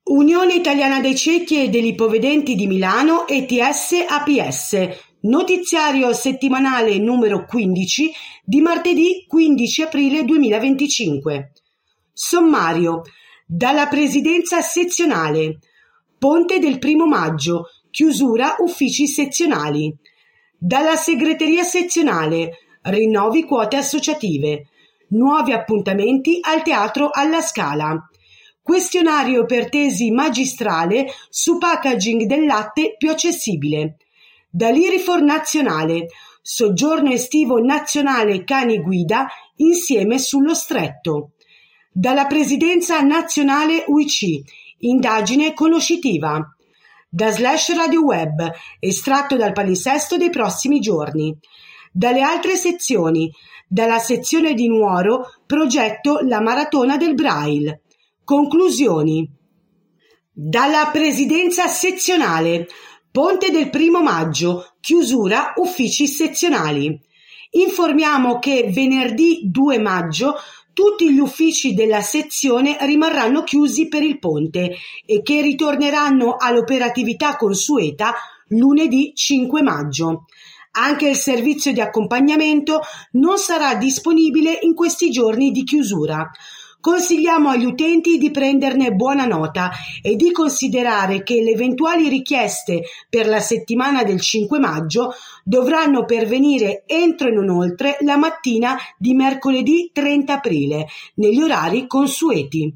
Unione Italiana dei Ciechi e degli Ipovedenti di Milano ETS-APS, notiziario settimanale numero 15 di martedì 15 aprile 2025. Sommario. Dalla Presidenza Sezionale. Ponte del 1° maggio, chiusura uffici sezionali. Dalla Segreteria Sezionale, rinnovi quote associative. Nuovi appuntamenti al Teatro alla Scala. Questionario per tesi magistrale su packaging del latte più accessibile. Dall'Irifor Nazionale, soggiorno estivo nazionale cani guida insieme sullo Stretto. Dalla Presidenza Nazionale UIC, indagine conoscitiva. Da Slash Radio Web, estratto dal palinsesto dei prossimi giorni. Dalle altre sezioni, dalla sezione di Nuoro, progetto La Maratona del Braille. Conclusioni. Dalla Presidenza Sezionale, Ponte del 1° maggio, chiusura uffici sezionali. Informiamo che venerdì 2 maggio tutti gli uffici della sezione rimarranno chiusi per il ponte e che ritorneranno all'operatività consueta lunedì 5 maggio. Anche il servizio di accompagnamento non sarà disponibile in questi giorni di chiusura. Consigliamo agli utenti di prenderne buona nota e di considerare che le eventuali richieste per la settimana del 5 maggio dovranno pervenire entro e non oltre la mattina di mercoledì 30 aprile, negli orari consueti.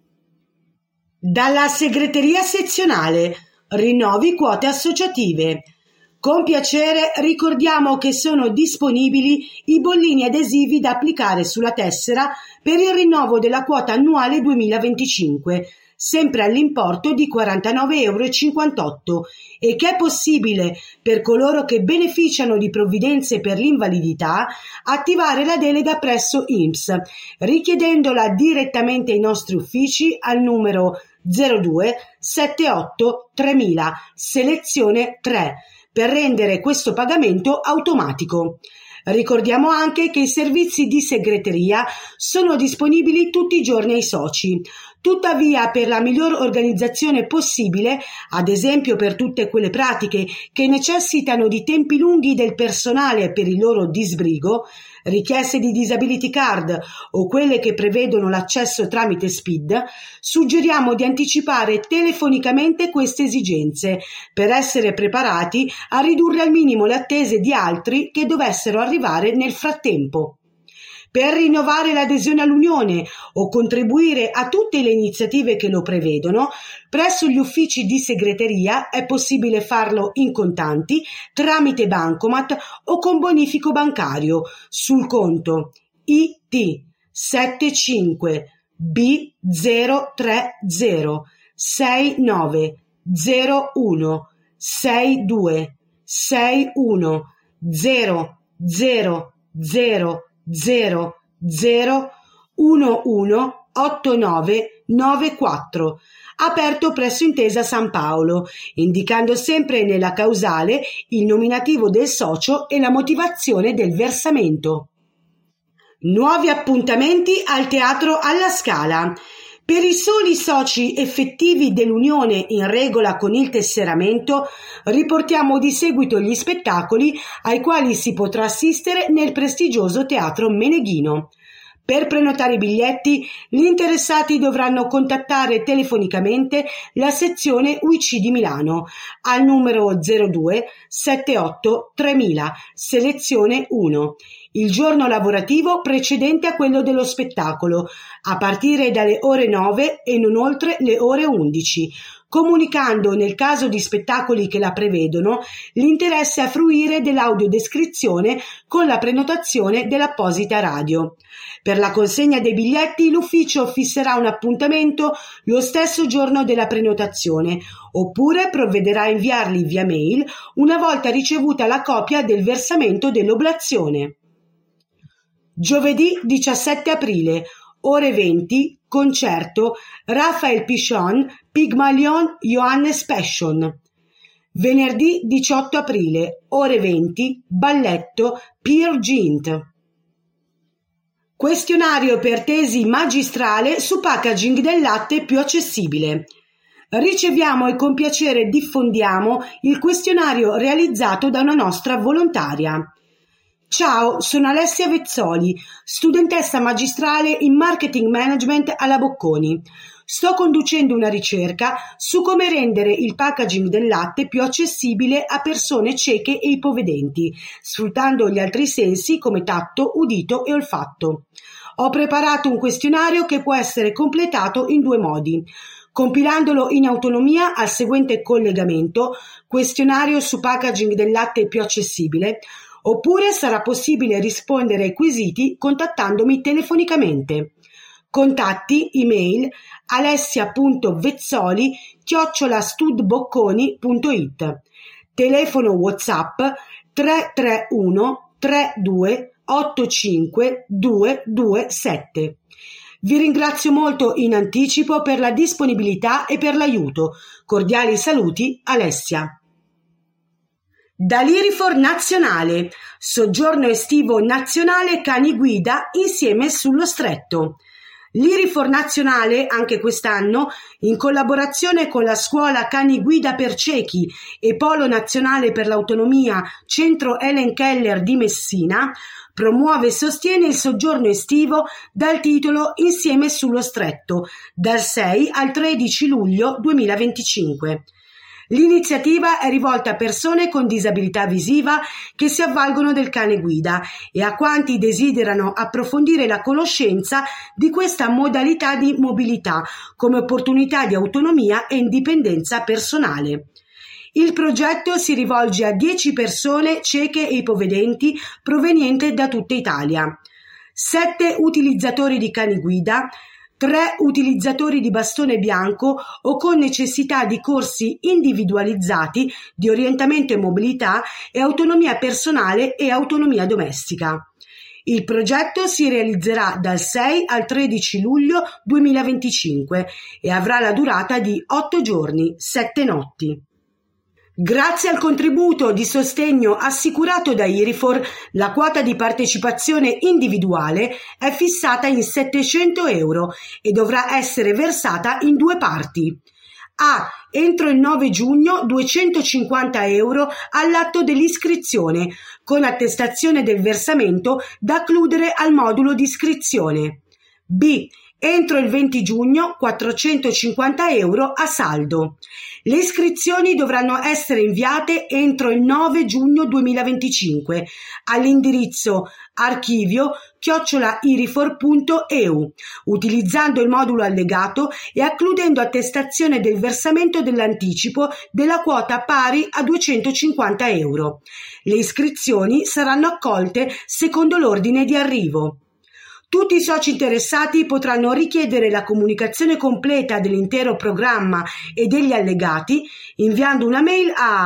Dalla Segreteria Sezionale, rinnovi quote associative. Con piacere ricordiamo che sono disponibili i bollini adesivi da applicare sulla tessera per il rinnovo della quota annuale 2025, sempre all'importo di €49,58 e che è possibile, per coloro che beneficiano di provvidenze per l'invalidità, attivare la delega presso INPS, richiedendola direttamente ai nostri uffici al numero 02 78 3000, selezione 3, per rendere questo pagamento automatico. Ricordiamo anche che i servizi di segreteria sono disponibili tutti i giorni ai soci. Tuttavia, per la miglior organizzazione possibile, ad esempio per tutte quelle pratiche che necessitano di tempi lunghi del personale per il loro disbrigo, richieste di disability card o quelle che prevedono l'accesso tramite SPID, suggeriamo di anticipare telefonicamente queste esigenze per essere preparati a ridurre al minimo le attese di altri che dovessero arrivare nel frattempo. Per rinnovare l'adesione all'Unione o contribuire a tutte le iniziative che lo prevedono, presso gli uffici di segreteria è possibile farlo in contanti, tramite bancomat o con bonifico bancario sul conto IT 75 B030 6901 62 61 000 118994, aperto presso Intesa San Paolo, indicando sempre nella causale il nominativo del socio e la motivazione del versamento. Nuovi appuntamenti al Teatro alla Scala. Per i soli soci effettivi dell'Unione in regola con il tesseramento, riportiamo di seguito gli spettacoli ai quali si potrà assistere nel prestigioso Teatro Meneghino. Per prenotare i biglietti, gli interessati dovranno contattare telefonicamente la sezione UIC di Milano al numero 02 78 3000, selezione 1. Il giorno lavorativo precedente a quello dello spettacolo, a partire dalle ore 9 e non oltre le ore 11, comunicando, nel caso di spettacoli che la prevedono, l'interesse a fruire dell'audiodescrizione con la prenotazione dell'apposita radio. Per la consegna dei biglietti l'ufficio fisserà un appuntamento lo stesso giorno della prenotazione, oppure provvederà a inviarli via mail una volta ricevuta la copia del versamento dell'oblazione. Giovedì 17 aprile, ore 20, concerto Raphael Pichon, Pygmalion Johannes Passion. Venerdì 18 aprile, ore 20, balletto Peer Gynt. Questionario per tesi magistrale su packaging del latte più accessibile. Riceviamo e con piacere diffondiamo il questionario realizzato da una nostra volontaria. Ciao, sono Alessia Vezzoli, studentessa magistrale in Marketing Management alla Bocconi. Sto conducendo una ricerca su come rendere il packaging del latte più accessibile a persone cieche e ipovedenti, sfruttando gli altri sensi come tatto, udito e olfatto. Ho preparato un questionario che può essere completato in 2 modi. Compilandolo in autonomia al seguente collegamento, questionario su packaging del latte più accessibile, oppure sarà possibile rispondere ai quesiti contattandomi telefonicamente. Contatti email alessia.vezzoli@studbocconi.it, telefono WhatsApp 331 32 85 227. Vi ringrazio molto in anticipo per la disponibilità e per l'aiuto. Cordiali saluti, Alessia. Dall'Irifor Nazionale, soggiorno estivo nazionale cani guida insieme sullo Stretto. L'Irifor Nazionale, anche quest'anno, in collaborazione con la Scuola Cani Guida per Ciechi e Polo Nazionale per l'Autonomia Centro Helen Keller di Messina, promuove e sostiene il soggiorno estivo dal titolo Insieme sullo Stretto, dal 6 al 13 luglio 2025. L'iniziativa è rivolta a persone con disabilità visiva che si avvalgono del cane guida e a quanti desiderano approfondire la conoscenza di questa modalità di mobilità come opportunità di autonomia e indipendenza personale. Il progetto si rivolge a 10 persone cieche e ipovedenti provenienti da tutta Italia, 7 utilizzatori di cani guida, 3 utilizzatori di bastone bianco o con necessità di corsi individualizzati di orientamento e mobilità e autonomia personale e autonomia domestica. Il progetto si realizzerà dal 6 al 13 luglio 2025 e avrà la durata di 8 giorni, 7 notti. Grazie al contributo di sostegno assicurato da Irifor, la quota di partecipazione individuale è fissata in €700 e dovrà essere versata in 2 parti. Entro il 9 giugno €250 all'atto dell'iscrizione, con attestazione del versamento da accludere al modulo di iscrizione. B. Entro il 20 giugno €450 a saldo. Le iscrizioni dovranno essere inviate entro il 9 giugno 2025 all'indirizzo archivio@irifor.eu, utilizzando il modulo allegato e accludendo attestazione del versamento dell'anticipo della quota pari a €250. Le iscrizioni saranno accolte secondo l'ordine di arrivo. Tutti i soci interessati potranno richiedere la comunicazione completa dell'intero programma e degli allegati inviando una mail a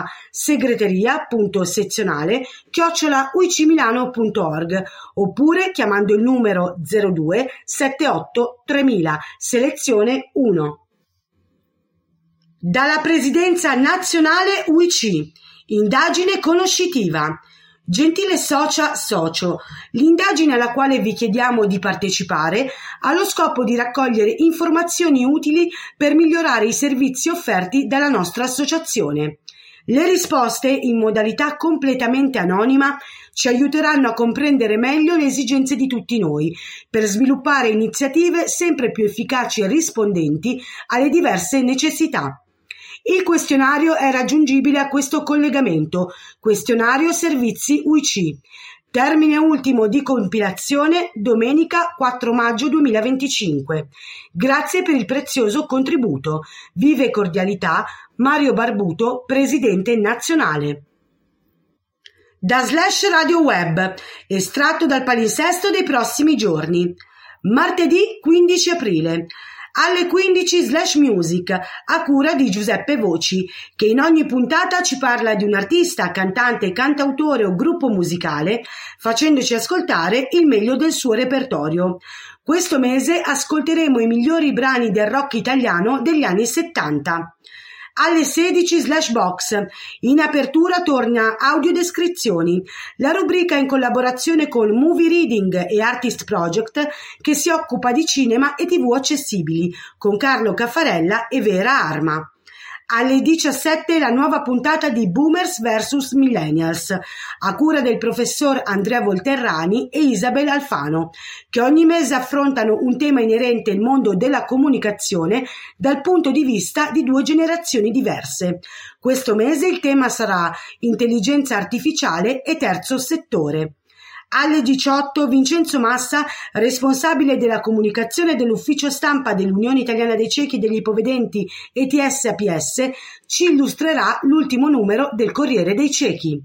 segreteria.sezionale@uicimilano.org oppure chiamando il numero 02 78 3000 selezione 1. Dalla Presidenza Nazionale UIC, indagine conoscitiva. Gentile socio, l'indagine alla quale vi chiediamo di partecipare ha lo scopo di raccogliere informazioni utili per migliorare i servizi offerti dalla nostra associazione. Le risposte, in modalità completamente anonima, ci aiuteranno a comprendere meglio le esigenze di tutti noi, per sviluppare iniziative sempre più efficaci e rispondenti alle diverse necessità. Il questionario è raggiungibile a questo collegamento, questionario servizi UIC. Termine ultimo di compilazione domenica 4 maggio 2025. Grazie per il prezioso contributo. Vive cordialità, Mario Barbuto, Presidente Nazionale. Da /Radio Web, estratto dal palinsesto dei prossimi giorni. Martedì 15 aprile. Alle 15/music a cura di Giuseppe Voci, che in ogni puntata ci parla di un artista, cantante, cantautore o gruppo musicale, facendoci ascoltare il meglio del suo repertorio. Questo mese ascolteremo i migliori brani del rock italiano degli anni 70. Alle 16/box, in apertura torna Audiodescrizioni, la rubrica in collaborazione con Movie Reading e Artist Project che si occupa di cinema e TV accessibili, con Carlo Caffarella e Vera Arma. Alle 17 la nuova puntata di Boomers vs Millennials, a cura del professor Andrea Volterrani e Isabel Alfano, che ogni mese affrontano un tema inerente al mondo della comunicazione dal punto di vista di due generazioni diverse. Questo mese il tema sarà intelligenza artificiale e terzo settore. Alle 18 Vincenzo Massa, responsabile della comunicazione dell'ufficio stampa dell'Unione Italiana dei Ciechi e degli Ipovedenti ETS-APS, ci illustrerà l'ultimo numero del Corriere dei Ciechi.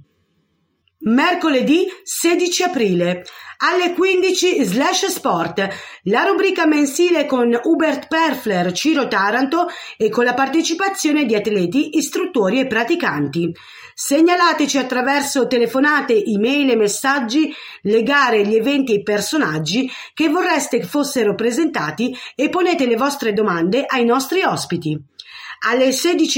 Mercoledì 16 aprile alle 15 /sport, la rubrica mensile con Hubert Perfler, Ciro Taranto e con la partecipazione di atleti, istruttori e praticanti. Segnalateci attraverso telefonate, email e messaggi le gare, gli eventi e i personaggi che vorreste fossero presentati e ponete le vostre domande ai nostri ospiti. Alle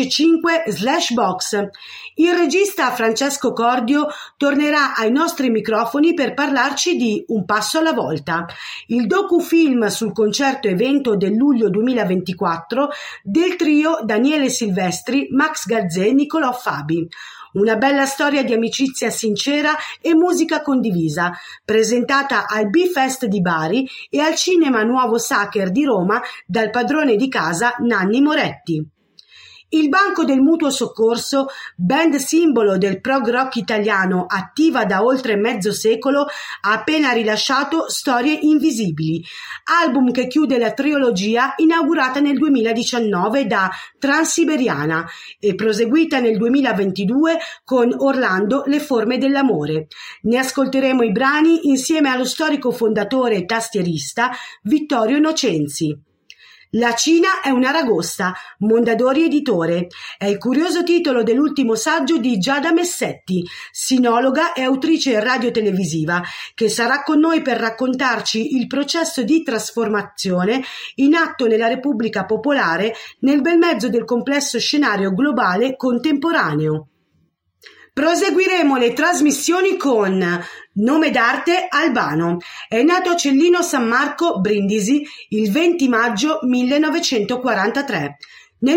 16.05 /box, il regista Francesco Cordio tornerà ai nostri microfoni per parlarci di Un passo alla volta, il docufilm sul concerto evento del luglio 2024 del trio Daniele Silvestri, Max Gazzè e Nicolò Fabi. Una bella storia di amicizia sincera e musica condivisa, presentata al B-Fest di Bari e al Cinema Nuovo Sacher di Roma dal padrone di casa Nanni Moretti. Il Banco del Mutuo Soccorso, band simbolo del prog rock italiano attiva da oltre mezzo secolo, ha appena rilasciato Storie Invisibili, album che chiude la trilogia inaugurata nel 2019 da Transiberiana e proseguita nel 2022 con Orlando, Le forme dell'amore. Ne ascolteremo i brani insieme allo storico fondatore e tastierista Vittorio Innocenzi. La Cina è un'aragosta, Mondadori editore. È il curioso titolo dell'ultimo saggio di Giada Messetti, sinologa e autrice radiotelevisiva, che sarà con noi per raccontarci il processo di trasformazione in atto nella Repubblica Popolare nel bel mezzo del complesso scenario globale contemporaneo. Proseguiremo le trasmissioni con Nome d'arte Albano. È nato a Cellino San Marco, Brindisi, il 20 maggio 1943. Nel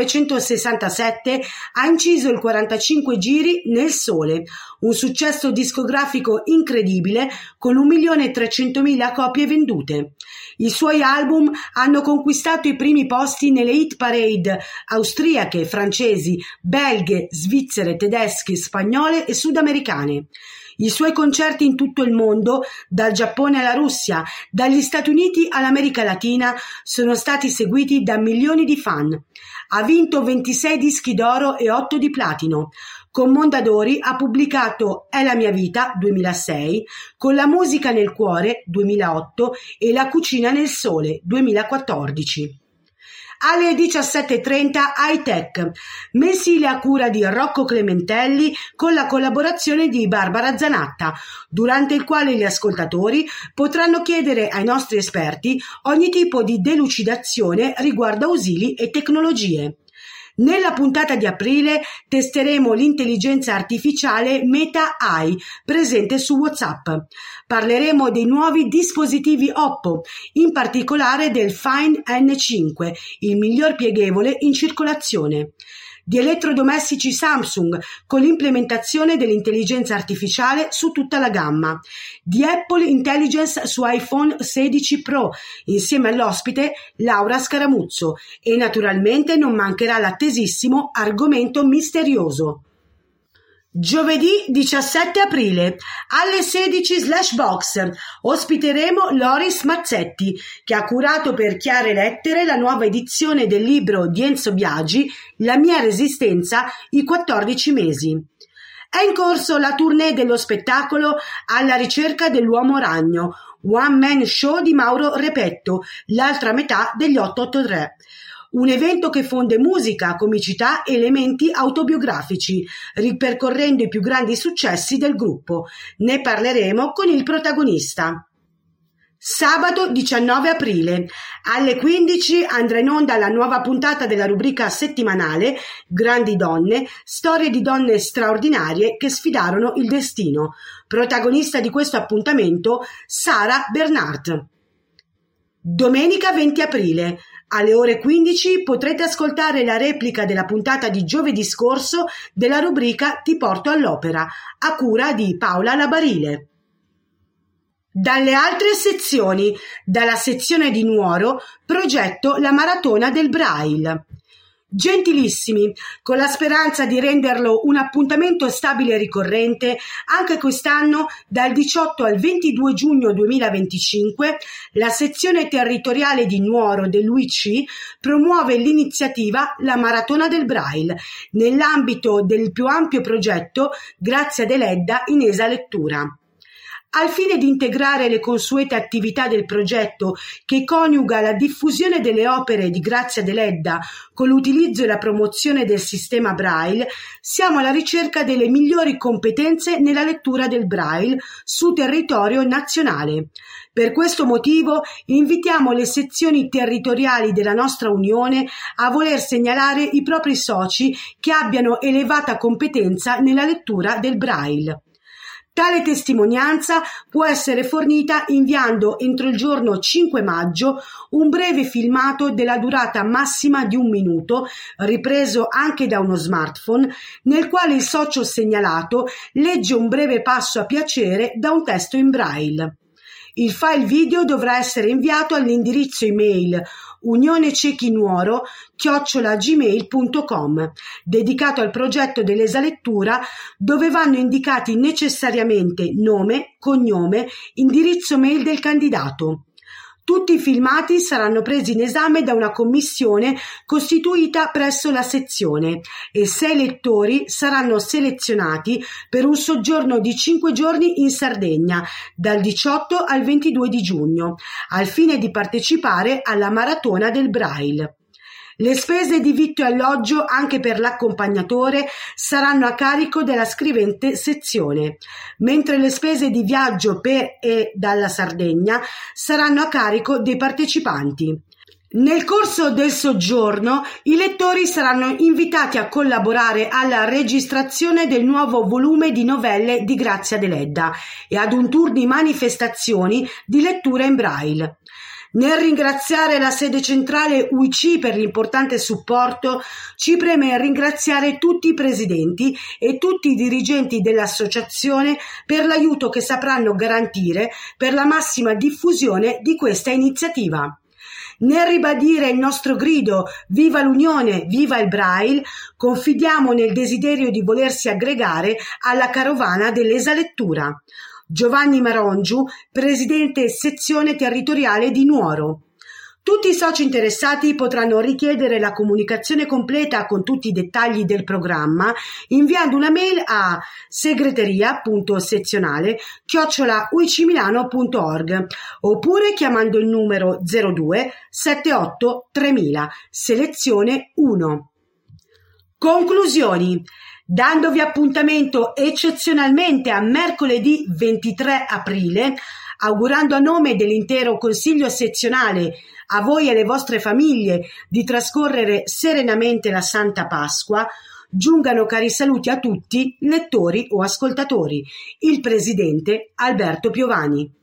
1967 ha inciso il 45 giri nel Sole, un successo discografico incredibile con 1.300.000 copie vendute. I suoi album hanno conquistato i primi posti nelle hit parade austriache, francesi, belghe, svizzere, tedesche, spagnole e sudamericane. I suoi concerti in tutto il mondo, dal Giappone alla Russia, dagli Stati Uniti all'America Latina, sono stati seguiti da milioni di fan. Ha vinto 26 dischi d'oro e 8 di platino. Con Mondadori ha pubblicato È la mia vita 2006, Con la musica nel cuore 2008 e La cucina nel sole 2014. Alle 17.30 High Tech, mensile a cura di Rocco Clementelli con la collaborazione di Barbara Zanatta, durante il quale gli ascoltatori potranno chiedere ai nostri esperti ogni tipo di delucidazione riguardo ausili e tecnologie. Nella puntata di aprile testeremo l'intelligenza artificiale Meta AI presente su WhatsApp. Parleremo dei nuovi dispositivi Oppo, in particolare del Find N5, il miglior pieghevole in circolazione. Di elettrodomestici Samsung con l'implementazione dell'intelligenza artificiale su tutta la gamma, di Apple Intelligence su iPhone 16 Pro insieme all'ospite Laura Scaramuzzo e naturalmente non mancherà l'attesissimo argomento misterioso. Giovedì 17 aprile alle 16/box ospiteremo Loris Mazzetti, che ha curato per Chiare Lettere la nuova edizione del libro di Enzo Biagi La mia resistenza, i 14 mesi. È in corso la tournée dello spettacolo Alla ricerca dell'uomo ragno, One Man Show di Mauro Repetto, l'altra metà degli 883. Un evento che fonde musica, comicità e elementi autobiografici, ripercorrendo i più grandi successi del gruppo. Ne parleremo con il protagonista. Sabato 19 aprile alle 15 andrà in onda la nuova puntata della rubrica settimanale Grandi donne, storie di donne straordinarie che sfidarono il destino. Protagonista di questo appuntamento Sara Bernhardt. Domenica 20 aprile Alle ore 15 potrete ascoltare la replica della puntata di giovedì scorso della rubrica Ti porto all'opera, a cura di Paola Labarile. Dalle altre sezioni, dalla sezione di Nuoro, progetto la Maratona del Braille. Gentilissimi, con la speranza di renderlo un appuntamento stabile e ricorrente, anche quest'anno dal 18 al 22 giugno 2025 la sezione territoriale di Nuoro dell'UIC promuove l'iniziativa La Maratona del Braille nell'ambito del più ampio progetto Grazia Deledda in Esa Lettura. Al fine di integrare le consuete attività del progetto che coniuga la diffusione delle opere di Grazia Deledda con l'utilizzo e la promozione del sistema Braille, siamo alla ricerca delle migliori competenze nella lettura del Braille su territorio nazionale. Per questo motivo invitiamo le sezioni territoriali della nostra Unione a voler segnalare i propri soci che abbiano elevata competenza nella lettura del Braille. Tale testimonianza può essere fornita inviando entro il giorno 5 maggio un breve filmato della durata massima di 1 minuto, ripreso anche da uno smartphone, nel quale il socio segnalato legge un breve passo a piacere da un testo in Braille. Il file video dovrà essere inviato all'indirizzo email unionecechinuoro@gmail.com, dedicato al progetto dell'Esa Lettura, dove vanno indicati necessariamente nome, cognome, indirizzo mail del candidato. Tutti i filmati saranno presi in esame da una commissione costituita presso la sezione e 6 lettori saranno selezionati per un soggiorno di 5 giorni in Sardegna, dal 18 al 22 di giugno, al fine di partecipare alla Maratona del Braille. Le spese di vitto e alloggio anche per l'accompagnatore saranno a carico della scrivente sezione, mentre le spese di viaggio per e dalla Sardegna saranno a carico dei partecipanti. Nel corso del soggiorno i lettori saranno invitati a collaborare alla registrazione del nuovo volume di novelle di Grazia Deledda e ad un tour di manifestazioni di lettura in Braille. Nel ringraziare la sede centrale UIC per l'importante supporto, ci preme ringraziare tutti i presidenti e tutti i dirigenti dell'associazione per l'aiuto che sapranno garantire per la massima diffusione di questa iniziativa. Nel ribadire il nostro grido "Viva l'Unione, viva il Braille", confidiamo nel desiderio di volersi aggregare alla carovana dell'Esa Lettura. Giovanni Marongiu, presidente sezione territoriale di Nuoro. Tutti i soci interessati potranno richiedere la comunicazione completa con tutti i dettagli del programma inviando una mail a segreteria.sezionale@uicmilano.org oppure chiamando il numero 02 78 3000, selezione 1. Conclusioni. Dandovi appuntamento eccezionalmente a mercoledì 23 aprile, augurando a nome dell'intero Consiglio Sezionale a voi e alle vostre famiglie di trascorrere serenamente la Santa Pasqua, giungano cari saluti a tutti, lettori o ascoltatori. Il presidente Alberto Piovani.